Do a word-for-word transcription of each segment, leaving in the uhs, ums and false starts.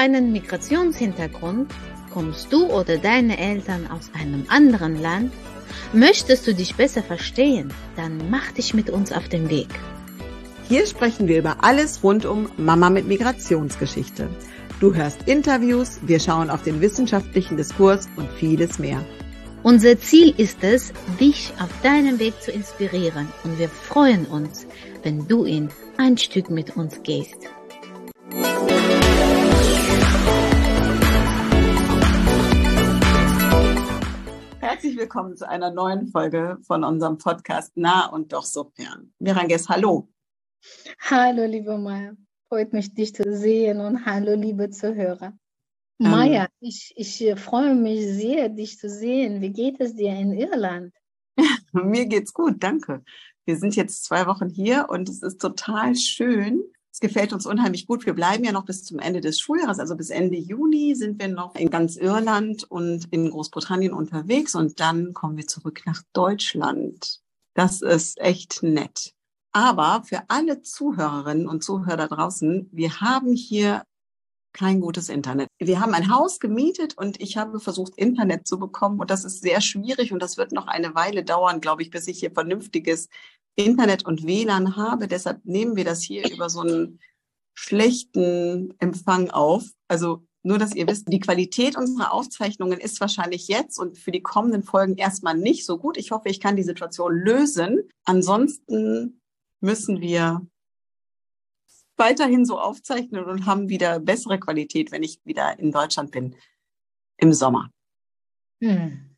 einen Migrationshintergrund? Kommst du oder deine Eltern aus einem anderen Land? Möchtest du dich besser verstehen? Dann mach dich mit uns auf den Weg. Hier sprechen wir über alles rund um Mama mit Migrationsgeschichte. Du hörst Interviews, wir schauen auf den wissenschaftlichen Diskurs und vieles mehr. Unser Ziel ist es, dich auf deinem Weg zu inspirieren, und wir freuen uns, wenn du ihn ein Stück mit uns gehst. Herzlich willkommen zu einer neuen Folge von unserem Podcast Nah und doch so fern. Miranges, hallo. Hallo, liebe Maya. Freut mich, dich zu sehen, und hallo, liebe Zuhörer. Maya, ich, ich freue mich sehr, dich zu sehen. Wie geht es dir in Irland? Mir geht's gut, danke. Wir sind jetzt zwei Wochen hier und es ist total schön. Es gefällt uns unheimlich gut. Wir bleiben ja noch bis zum Ende des Schuljahres, also bis Ende Juni sind wir noch in ganz Irland und in Großbritannien unterwegs und dann kommen wir zurück nach Deutschland. Das ist echt nett. Aber für alle Zuhörerinnen und Zuhörer da draußen, wir haben hier kein gutes Internet. Wir haben ein Haus gemietet und ich habe versucht, Internet zu bekommen, und das ist sehr schwierig und das wird noch eine Weile dauern, glaube ich, bis ich hier vernünftiges Internet und W L A N habe. Deshalb nehmen wir das hier über so einen schlechten Empfang auf. Also nur, dass ihr wisst, die Qualität unserer Aufzeichnungen ist wahrscheinlich jetzt und für die kommenden Folgen erstmal nicht so gut. Ich hoffe, ich kann die Situation lösen. Ansonsten müssen wir weiterhin so aufzeichnen und haben wieder bessere Qualität, wenn ich wieder in Deutschland bin im Sommer. Hm.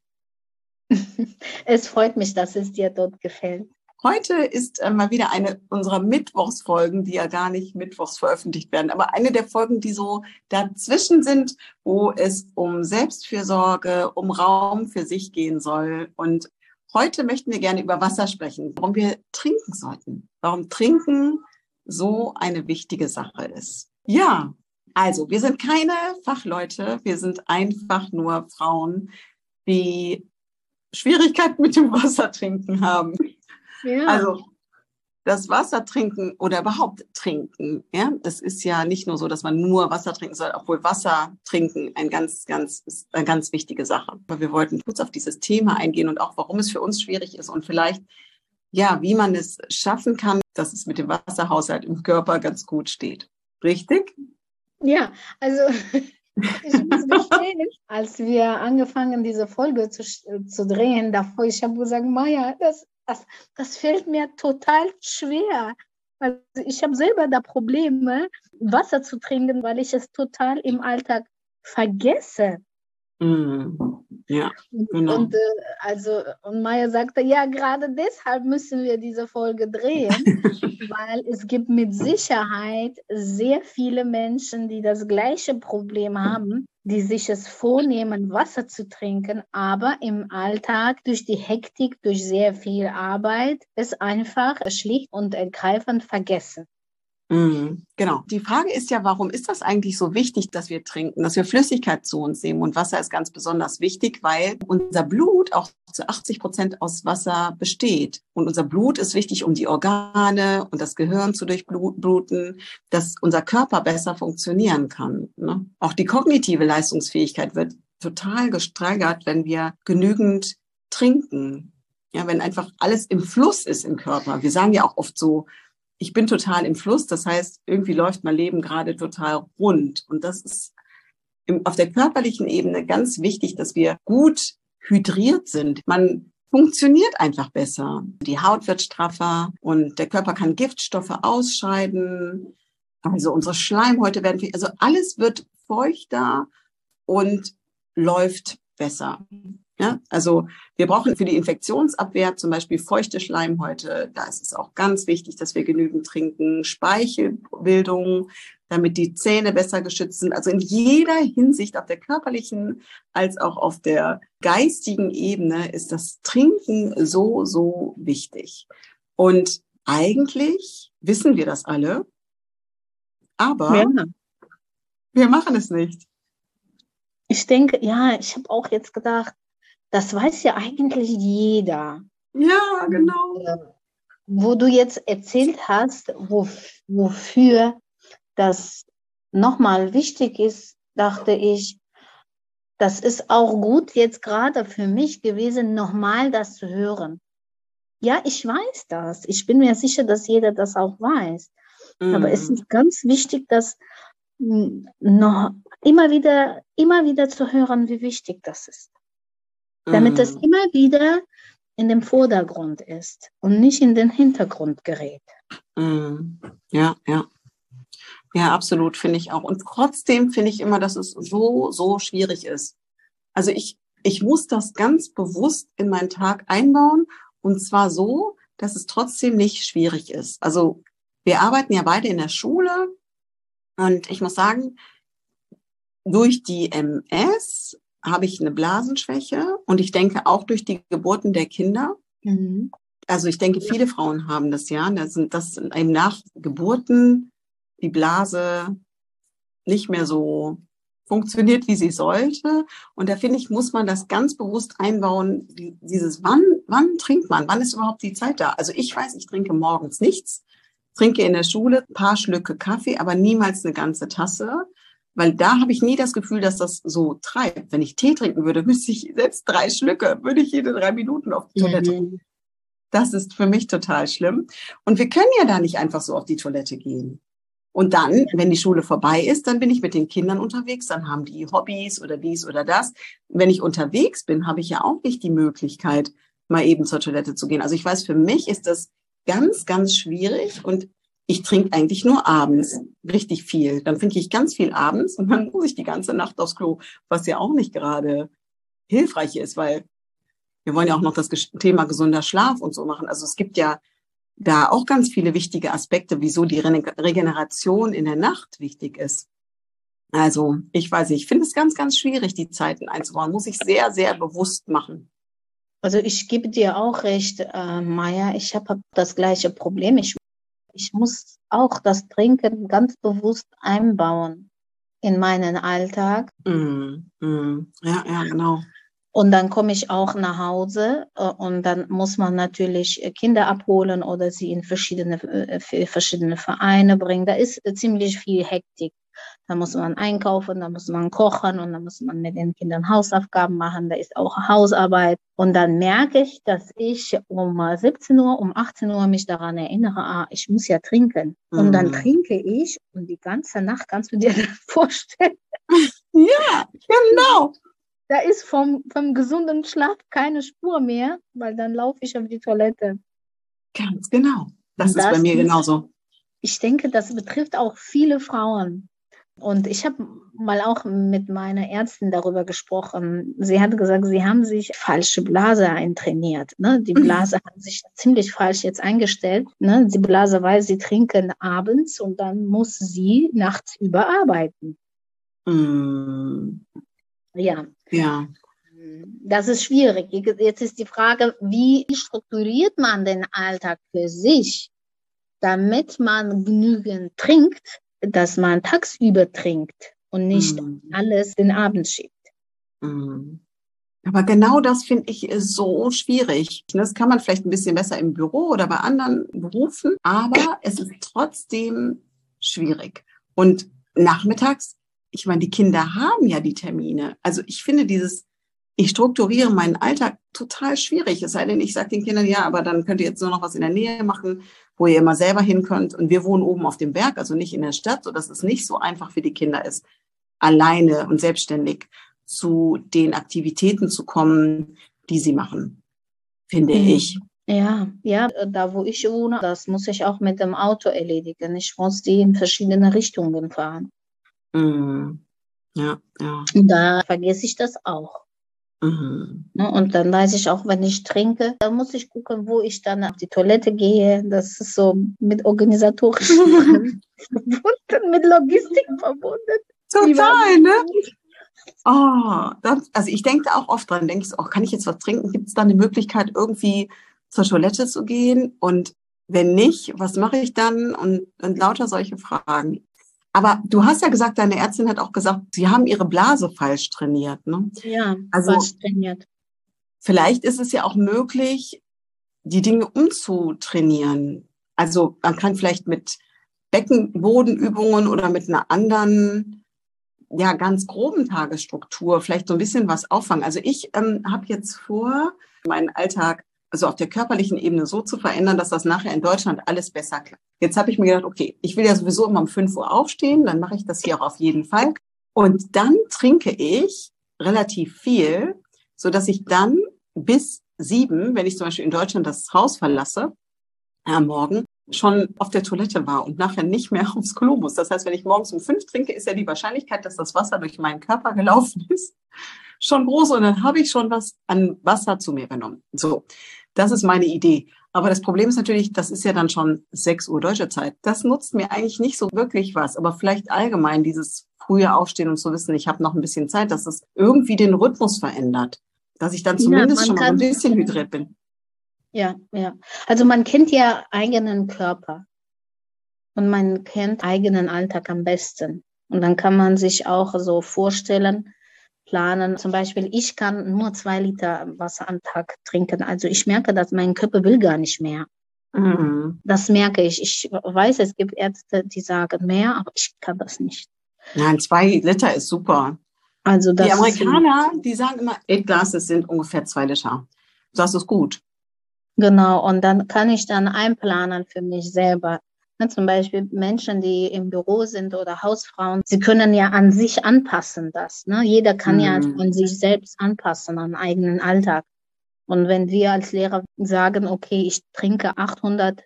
Es freut mich, dass es dir dort gefällt. Heute ist äh, mal wieder eine unserer Mittwochsfolgen, die ja gar nicht mittwochs veröffentlicht werden, aber eine der Folgen, die so dazwischen sind, wo es um Selbstfürsorge, um Raum für sich gehen soll. Und heute möchten wir gerne über Wasser sprechen, warum wir trinken sollten, warum Trinken so eine wichtige Sache ist. Ja, also wir sind keine Fachleute, wir sind einfach nur Frauen, die Schwierigkeiten mit dem Wassertrinken haben. Ja. Also das Wasser trinken oder überhaupt trinken, ja, das ist ja nicht nur so, dass man nur Wasser trinken soll, obwohl Wasser trinken ein ganz, ganz, ist eine ganz wichtige Sache. Aber wir wollten kurz auf dieses Thema eingehen und auch, warum es für uns schwierig ist und vielleicht, ja, wie man es schaffen kann, dass es mit dem Wasserhaushalt im Körper ganz gut steht. Richtig? Ja, also ich muss gestehen, als wir angefangen, diese Folge zu, zu drehen, davor, ich habe gesagt, Maya, das, das, das fällt mir total schwer. Also ich habe selber da Probleme, Wasser zu trinken, weil ich es total im Alltag vergesse. Mm, ja, genau. Und, äh, also, und Maya sagte, ja, gerade deshalb müssen wir diese Folge drehen, weil es gibt mit Sicherheit sehr viele Menschen, die das gleiche Problem haben, die sich es vornehmen, Wasser zu trinken, aber im Alltag durch die Hektik, durch sehr viel Arbeit, es einfach schlicht und ergreifend vergessen. Mm, genau. Die Frage ist ja, warum ist das eigentlich so wichtig, dass wir trinken, dass wir Flüssigkeit zu uns nehmen? Und Wasser ist ganz besonders wichtig, weil unser Blut auch zu achtzig Prozent aus Wasser besteht. Und unser Blut ist wichtig, um die Organe und das Gehirn zu durchbluten, dass unser Körper besser funktionieren kann, ne? Auch die kognitive Leistungsfähigkeit wird total gesteigert, wenn wir genügend trinken. Ja, wenn einfach alles im Fluss ist im Körper. Wir sagen ja auch oft so, ich bin total im Fluss, das heißt, irgendwie läuft mein Leben gerade total rund. Und das ist im, auf der körperlichen Ebene ganz wichtig, dass wir gut hydriert sind. Man funktioniert einfach besser. Die Haut wird straffer und der Körper kann Giftstoffe ausscheiden. Also unsere Schleimhäute werden, also alles wird feuchter und läuft besser. Ja, also wir brauchen für die Infektionsabwehr zum Beispiel feuchte Schleimhäute. Da ist es auch ganz wichtig, dass wir genügend trinken. Speichelbildung, damit die Zähne besser geschützt sind. Also in jeder Hinsicht, auf der körperlichen als auch auf der geistigen Ebene, ist das Trinken so, so wichtig. Und eigentlich wissen wir das alle, aber ja, wir machen es nicht. Ich denke, ja, ich habe auch jetzt gedacht, das weiß ja eigentlich jeder. Ja, genau. Und, äh, wo du jetzt erzählt hast, wo, wofür das nochmal wichtig ist, dachte ich, das ist auch gut jetzt gerade für mich gewesen, nochmal das zu hören. Ja, ich weiß das. Ich bin mir sicher, dass jeder das auch weiß. Mm. Aber es ist ganz wichtig, dass noch immer wieder, immer wieder zu hören, wie wichtig das ist. Damit mm. es immer wieder in dem Vordergrund ist und nicht in den Hintergrund gerät. Mm. Ja, ja. Ja, absolut, finde ich auch. Und trotzdem finde ich immer, dass es so, so schwierig ist. Also ich, ich muss das ganz bewusst in meinen Tag einbauen und zwar so, dass es trotzdem nicht schwierig ist. Also wir arbeiten ja beide in der Schule und ich muss sagen, durch die M S habe ich eine Blasenschwäche und ich denke auch durch die Geburten der Kinder. Mhm. Also ich denke, viele Frauen haben das ja. Das sind, das sind eben nach Geburten die Blase nicht mehr so funktioniert, wie sie sollte. Und da finde ich, muss man das ganz bewusst einbauen, die, dieses wann, wann trinkt man? Wann ist überhaupt die Zeit da? Also ich weiß, ich trinke morgens nichts, trinke in der Schule ein paar Schlücke Kaffee, aber niemals eine ganze Tasse, weil da habe ich nie das Gefühl, dass das so treibt. Wenn ich Tee trinken würde, müsste ich selbst drei Schlücke, würde ich jede drei Minuten auf die Toilette. Mhm. Das ist für mich total schlimm. Und wir können ja da nicht einfach so auf die Toilette gehen. Und dann, wenn die Schule vorbei ist, dann bin ich mit den Kindern unterwegs, dann haben die Hobbys oder dies oder das. Wenn ich unterwegs bin, habe ich ja auch nicht die Möglichkeit, mal eben zur Toilette zu gehen. Also ich weiß, für mich ist das ganz, ganz schwierig und ich trinke eigentlich nur abends richtig viel. Dann trinke ich ganz viel abends und dann muss ich die ganze Nacht aufs Klo, was ja auch nicht gerade hilfreich ist, weil wir wollen ja auch noch das Thema gesunder Schlaf und so machen. Also es gibt ja da auch ganz viele wichtige Aspekte, wieso die Regeneration in der Nacht wichtig ist. Also ich weiß nicht, ich finde es ganz, ganz schwierig, die Zeiten einzubauen. Muss ich sehr, sehr bewusst machen. Also ich gebe dir auch recht, äh, Maja, ich habe das gleiche Problem. Ich, ich muss auch das Trinken ganz bewusst einbauen in meinen Alltag. Mm, mm, ja, ja, genau. Und dann komme ich auch nach Hause äh, und dann muss man natürlich Kinder abholen oder sie in verschiedene, äh, verschiedene Vereine bringen. Da ist äh, ziemlich viel Hektik. Da muss man einkaufen, da muss man kochen und dann muss man mit den Kindern Hausaufgaben machen. Da ist auch Hausarbeit. Und dann merke ich, dass ich um siebzehn Uhr, um achtzehn Uhr mich daran erinnere, ah, ich muss ja trinken. Mhm. Und dann trinke ich und die ganze Nacht, kannst du dir das vorstellen? Ja, genau. Da ist vom, vom gesunden Schlaf keine Spur mehr, weil dann laufe ich auf die Toilette. Ganz genau. Das, das ist bei mir ist, genauso. Ich denke, das betrifft auch viele Frauen. Und ich habe mal auch mit meiner Ärztin darüber gesprochen. Sie hat gesagt, sie haben sich falsche Blase eintrainiert. Ne? Die Blase mhm. hat sich ziemlich falsch jetzt eingestellt. Ne? Die Blase weiß, sie trinken abends und dann muss sie nachts überarbeiten. Mhm. Ja. Ja. Das ist schwierig. Jetzt ist die Frage, wie strukturiert man den Alltag für sich, damit man genügend trinkt, dass man tagsüber trinkt und nicht mm. alles den Abend schiebt. Mm. Aber genau das finde ich ist so schwierig. Das kann man vielleicht ein bisschen besser im Büro oder bei anderen Berufen, aber es ist trotzdem schwierig. Und nachmittags, ich meine, die Kinder haben ja die Termine. Also ich finde dieses, ich strukturiere meinen Alltag total schwierig. Es sei denn, ich sage den Kindern, ja, aber dann könnt ihr jetzt nur noch was in der Nähe machen, wo ihr immer selber hin könnt. Und wir wohnen oben auf dem Berg, also nicht in der Stadt, sodass es nicht so einfach für die Kinder ist, alleine und selbstständig zu den Aktivitäten zu kommen, die sie machen, finde mhm. ich. Ja, ja, da wo ich wohne, das muss ich auch mit dem Auto erledigen. Ich muss die in verschiedene Richtungen fahren. Mhm. Ja, ja. Und da vergesse ich das auch. Mhm. Und dann weiß ich auch, wenn ich trinke, dann muss ich gucken, wo ich dann auf die Toilette gehe. Das ist so mit organisatorischen verbunden, mit Logistik verbunden. Total, ne? Oh, das, also ich denke da auch oft dran, denke ich so, oh, kann ich jetzt was trinken? Gibt es da eine Möglichkeit, irgendwie zur Toilette zu gehen? Und wenn nicht, was mache ich dann? Und, und lauter solche Fragen. Aber du hast ja gesagt, deine Ärztin hat auch gesagt, sie haben ihre Blase falsch trainiert, ne? Ja, also, falsch trainiert. Vielleicht ist es ja auch möglich, die Dinge umzutrainieren. Also man kann vielleicht mit Beckenbodenübungen oder mit einer anderen, ja, ganz groben Tagesstruktur vielleicht so ein bisschen was auffangen. Also ich ähm, habe jetzt vor, meinen Alltag also auf der körperlichen Ebene so zu verändern, dass das nachher in Deutschland alles besser klappt. Jetzt habe ich mir gedacht, okay, ich will ja sowieso immer um fünf Uhr aufstehen, dann mache ich das hier auch auf jeden Fall. Und dann trinke ich relativ viel, so dass ich dann bis sieben, wenn ich zum Beispiel in Deutschland das Haus verlasse, am Morgen schon auf der Toilette war und nachher nicht mehr aufs Klo muss. Das heißt, wenn ich morgens um fünf trinke, ist ja die Wahrscheinlichkeit, dass das Wasser durch meinen Körper gelaufen ist, schon groß. Und dann habe ich schon was an Wasser zu mir genommen. So, das ist meine Idee. Aber das Problem ist natürlich, das ist ja dann schon sechs Uhr deutsche Zeit. Das nutzt mir eigentlich nicht so wirklich was. Aber vielleicht allgemein dieses frühe Aufstehen und zu wissen, ich habe noch ein bisschen Zeit, dass es irgendwie den Rhythmus verändert. Dass ich dann zumindest ja, schon mal ein bisschen hydriert bin. Ja, ja. Also man kennt ja eigenen Körper und man kennt eigenen Alltag am besten. Und dann kann man sich auch so vorstellen, planen. Zum Beispiel, ich kann nur zwei Liter Wasser am Tag trinken. Also ich merke, dass mein Körper will gar nicht mehr. Mhm. Das merke ich. Ich weiß, es gibt Ärzte, die sagen mehr, aber ich kann das nicht. Nein, zwei Liter ist super. Also das die Amerikaner, die sagen immer, eight glasses sind ungefähr zwei Liter. Das ist gut. Genau, und dann kann ich dann einplanen für mich selber. Zum Beispiel Menschen, die im Büro sind oder Hausfrauen, sie können ja an sich anpassen das. Ne? Jeder kann mhm. ja an sich selbst anpassen, an eigenen Alltag. Und wenn wir als Lehrer sagen, okay, ich trinke achthundert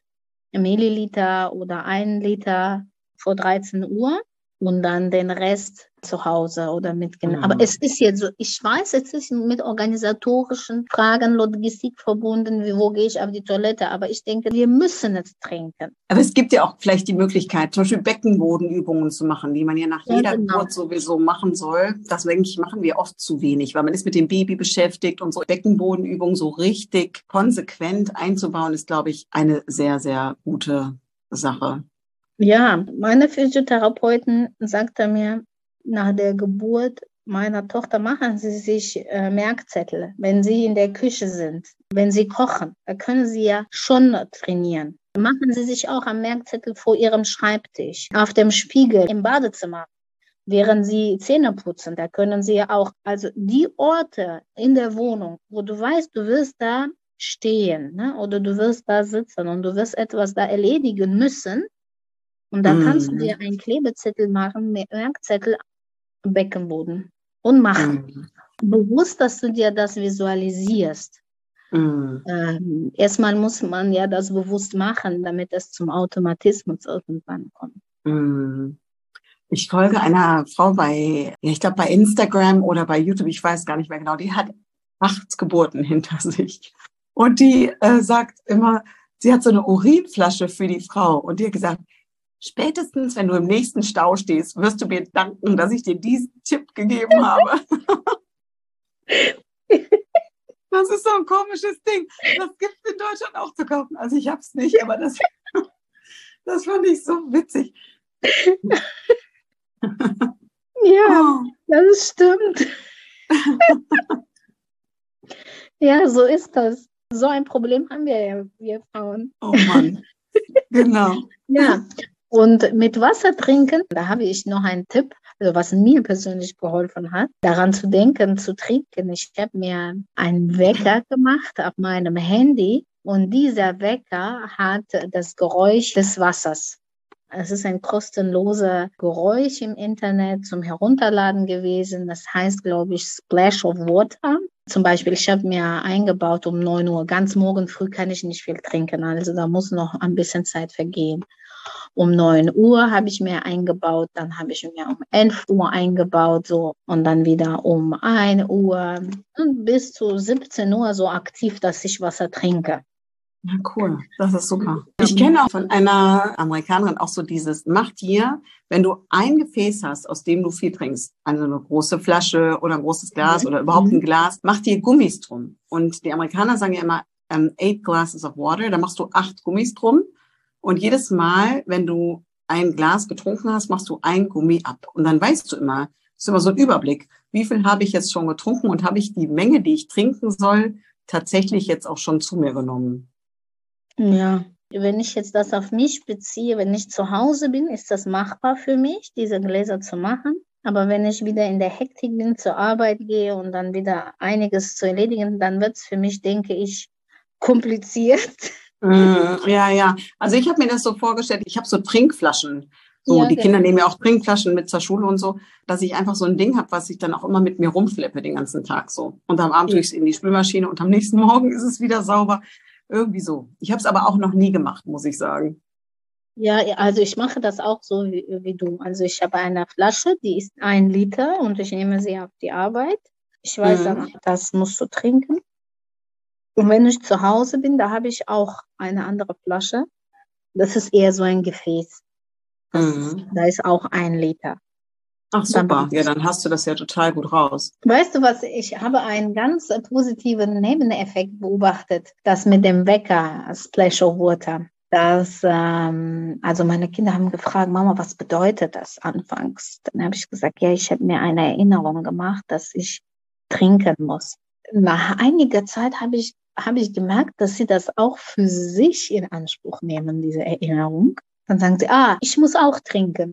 Milliliter oder ein Liter vor dreizehn Uhr und dann den Rest zu Hause oder mit Kindern. Mhm. Aber es ist jetzt so, ich weiß, es ist mit organisatorischen Fragen, Logistik verbunden, wie, wo gehe ich auf die Toilette, aber ich denke, wir müssen es trinken. Aber es gibt ja auch vielleicht die Möglichkeit, zum Beispiel Beckenbodenübungen zu machen, die man ja nach ja, jeder genau. Geburt sowieso machen soll. Das, denke ich, machen wir oft zu wenig, weil man ist mit dem Baby beschäftigt und so Beckenbodenübungen so richtig konsequent einzubauen, ist, glaube ich, eine sehr, sehr gute Sache. Ja, meine Physiotherapeutin sagte mir, nach der Geburt meiner Tochter machen Sie sich äh, Merkzettel, wenn Sie in der Küche sind, wenn Sie kochen. Da können Sie ja schon trainieren. Machen Sie sich auch einen Merkzettel vor Ihrem Schreibtisch, auf dem Spiegel, im Badezimmer, während Sie Zähne putzen. Da können Sie ja auch, also die Orte in der Wohnung, wo du weißt, du wirst da stehen, ne? Oder du wirst da sitzen und du wirst etwas da erledigen müssen. Und dann mm. kannst du dir einen Klebezettel machen, Merkzettel, Beckenboden und machen. Mm. Bewusst, dass du dir das visualisierst. Mm. Ähm, erstmal muss man ja das bewusst machen, damit es zum Automatismus irgendwann kommt. Mm. Ich folge einer Frau bei, ja, ich glaube bei Instagram oder bei YouTube, ich weiß gar nicht mehr genau, die hat acht Geburten hinter sich. Und die äh, sagt immer, sie hat so eine Urinflasche für die Frau. Und die hat gesagt, spätestens, wenn du im nächsten Stau stehst, wirst du mir danken, dass ich dir diesen Tipp gegeben habe. Das ist so ein komisches Ding. Das gibt es in Deutschland auch zu kaufen. Also ich habe es nicht, aber das, das fand ich so witzig. Ja, oh. Das stimmt. Ja, so ist das. So ein Problem haben wir ja, wir Frauen. Oh Mann, genau. Ja. Und mit Wasser trinken, da habe ich noch einen Tipp, also was mir persönlich geholfen hat, daran zu denken, zu trinken. Ich habe mir einen Wecker gemacht auf meinem Handy und dieser Wecker hat das Geräusch des Wassers. Es ist ein kostenloser Geräusch im Internet zum Herunterladen gewesen. Das heißt, glaube ich, Splash of Water. Zum Beispiel, ich habe mir eingebaut um neun Uhr. Ganz morgen früh kann ich nicht viel trinken, also da muss noch ein bisschen Zeit vergehen. Um neun Uhr habe ich mir eingebaut, dann habe ich mir um elf Uhr eingebaut, so, und dann wieder um ein Uhr und bis zu siebzehn Uhr so aktiv, dass ich Wasser trinke. Ja, cool, das ist super. Ich kenne auch von einer Amerikanerin auch so dieses, mach dir, wenn du ein Gefäß hast, aus dem du viel trinkst, also eine große Flasche oder ein großes Glas mhm. oder überhaupt ein Glas, mach dir Gummis drum. Und die Amerikaner sagen ja immer, um, eight glasses of water, da machst du acht Gummis drum. Und jedes Mal, wenn du ein Glas getrunken hast, machst du ein Gummi ab. Und dann weißt du immer, das ist immer so ein Überblick, wie viel habe ich jetzt schon getrunken und habe ich die Menge, die ich trinken soll, tatsächlich jetzt auch schon zu mir genommen. Ja, Wenn ich jetzt das auf mich beziehe, wenn ich zu Hause bin, ist das machbar für mich, diese Gläser zu machen. Aber wenn ich wieder in der Hektik bin, zur Arbeit gehe und dann wieder einiges zu erledigen, dann wird es für mich, denke ich, kompliziert. Mm, ja, ja. Also ich habe mir das so vorgestellt, ich habe so Trinkflaschen. So, Ja, die genau. Kinder nehmen ja auch Trinkflaschen mit zur Schule und so, dass ich einfach so ein Ding habe, was ich dann auch immer mit mir rumschleppe den ganzen Tag so. Und am Abend tue ich es in die Spülmaschine und am nächsten Morgen ist es wieder sauber. Irgendwie so. Ich habe es aber auch noch nie gemacht, muss ich sagen. Ja, ja, also ich mache das auch so wie, wie du. Also ich habe eine Flasche, die ist ein Liter und ich nehme sie auf die Arbeit. Ich weiß dann, Mhm. das musst du trinken. Und wenn ich zu Hause bin, da habe ich auch eine andere Flasche. Das ist eher so ein Gefäß. Das, Mhm. Da ist auch ein Liter. Ach Dann, super, ja, dann hast du das ja total gut raus. weißt du was, ich habe einen ganz äh, positiven Nebeneffekt beobachtet, das mit dem Wecker, Splash of Water. Das, ähm, also meine Kinder haben gefragt, Mama, was bedeutet das anfangs? Dann habe ich gesagt, ja, ich habe mir eine Erinnerung gemacht, dass ich trinken muss. Nach einiger Zeit habe ich, habe ich gemerkt, dass sie das auch für sich in Anspruch nehmen, diese Erinnerung. Dann sagen sie, ah, ich muss auch trinken.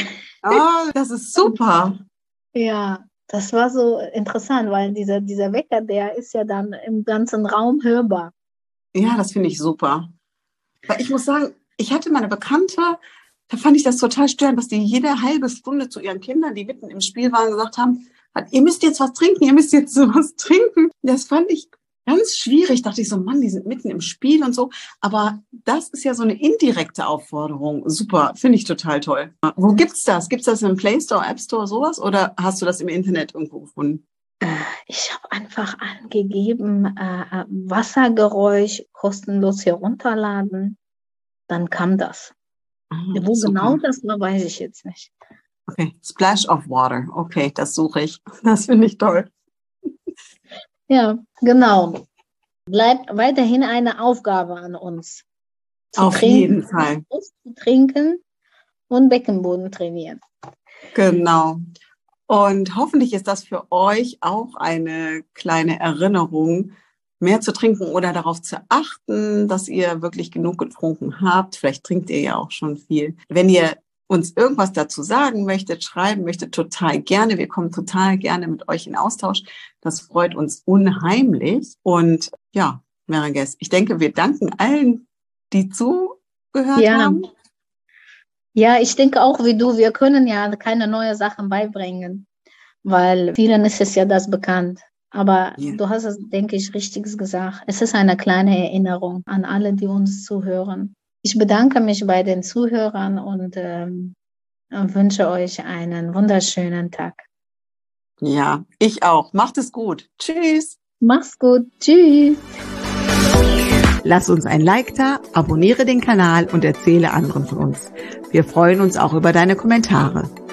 Oh, das ist super. Ja, das war so interessant, weil dieser, dieser Wecker, der ist ja dann im ganzen Raum hörbar. Ja, das finde ich super. Weil ich muss sagen, ich hatte meine Bekannte, da fand ich das total störend, dass die jede halbe Stunde zu ihren Kindern, die mitten im Spiel waren, gesagt haben, ihr müsst jetzt was trinken, ihr müsst jetzt was trinken. Das fand ich ganz schwierig. Dachte ich so, Mann, die sind mitten im Spiel und so. Aber das ist ja so eine indirekte Aufforderung. Super, finde ich total toll. Wo gibt's das? Gibt's das im Play Store, App Store, sowas? Oder hast du das im Internet irgendwo gefunden? Ich habe einfach angegeben, äh, Wassergeräusch kostenlos herunterladen. Dann kam das. Ah, Wo super. genau das war, weiß ich jetzt nicht. Okay, Splash of Water. Okay, das suche ich. Das finde ich toll. Ja, genau. Bleibt weiterhin eine Aufgabe an uns. Zu Auf trinken, jeden Fall. zu trinken und Beckenboden trainieren. Genau. Und hoffentlich ist das für euch auch eine kleine Erinnerung, mehr zu trinken oder darauf zu achten, dass ihr wirklich genug getrunken habt. Vielleicht trinkt ihr ja auch schon viel. Wenn ihr uns irgendwas dazu sagen möchtet, schreiben möchtet, total gerne. Wir kommen total gerne mit euch in Austausch. Das freut uns unheimlich. Und ja, Meranges, ich denke, wir danken allen, die zugehört Ja. haben. Ja, ich denke auch wie du, wir können ja keine neuen Sachen beibringen, weil vielen ist es ja das bekannt. Aber Ja. du hast es, denke ich, richtig gesagt. Es ist eine kleine Erinnerung an alle, die uns zuhören. Ich bedanke mich bei den Zuhörern und ähm, wünsche euch einen wunderschönen Tag. Ja, ich auch. Macht es gut. Tschüss. Mach's gut. Tschüss. Lass uns ein Like da, abonniere den Kanal und erzähle anderen von uns. Wir freuen uns auch über deine Kommentare.